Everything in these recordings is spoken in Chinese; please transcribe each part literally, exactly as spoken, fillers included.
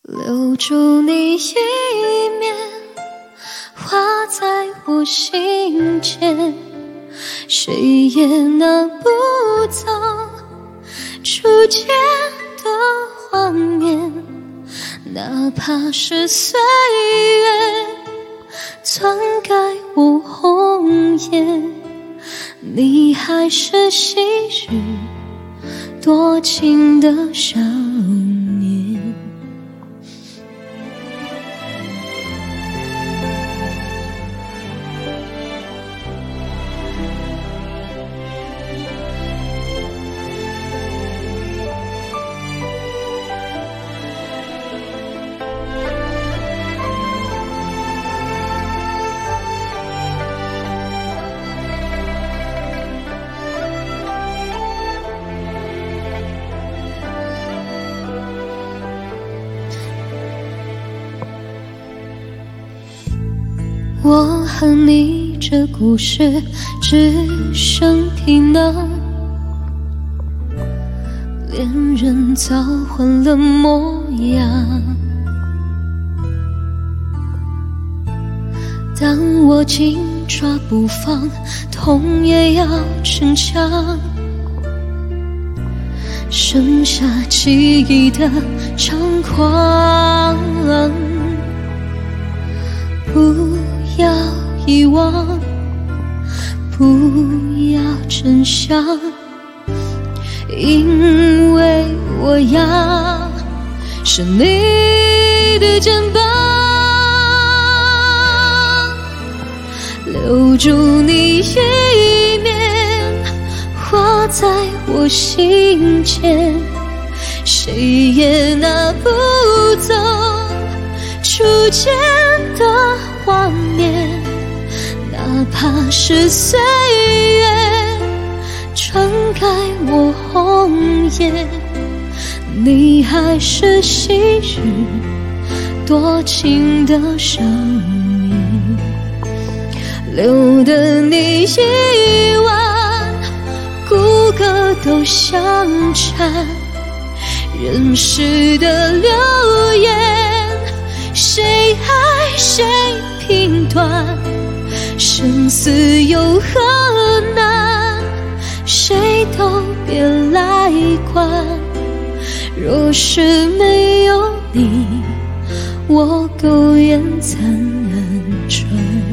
留住你一面，画在我心间，谁也拿不走初见的画面。哪怕是岁月篡改我红颜，你还是昔日多情的少年。我和你这故事只剩皮囊，恋人早换了模样。当我紧抓不放，痛也要逞强，剩下记忆的猖狂。不要遗忘，不要真相，因为我要是你的肩膀，留住你一面，画在我心间，谁也拿不走初见的画面。哪怕是岁月篡改我红颜，你还是昔日多情的少年。留得你一晚，骨骼都相缠，人世的流言，谁爱谁评断，生死有何难，谁都别来管。若是没有你，我苟延残难喘。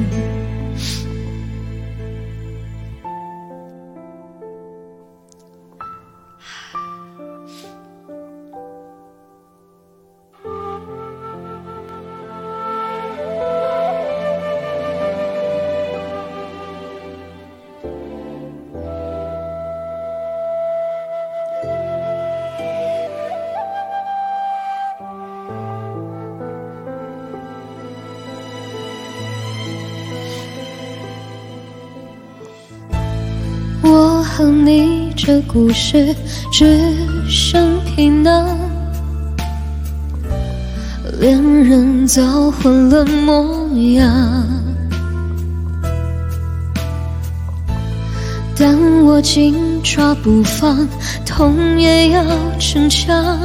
我和你这故事只剩皮囊，恋人早换了模样。当我紧抓不放，痛也要逞强，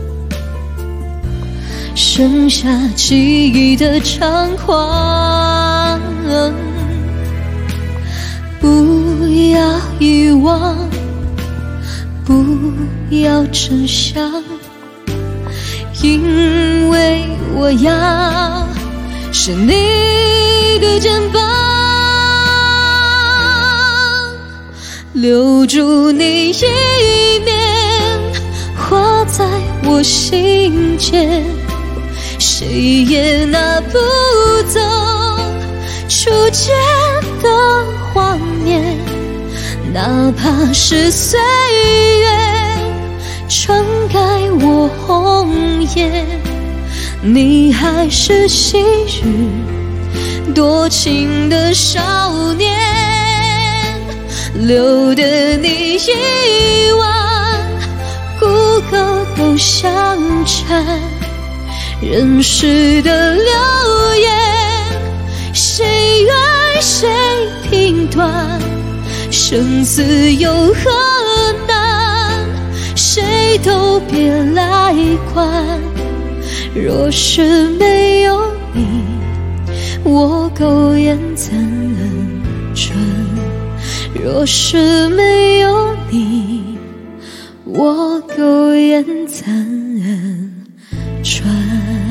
剩下记忆的猖狂。不要遗忘，不要真相，因为我要是你的肩膀，留住你一面，画在我心间，谁也拿不走初见的画面。哪怕是岁月篡改我红颜，你还是昔日多情的少年。留得你一晚，骨骼都相缠，人世的流言，谁爱谁评断，生死有何难，谁都别来管。 若是没有你，我苟延残忍春；若是没有你，我苟延残忍春。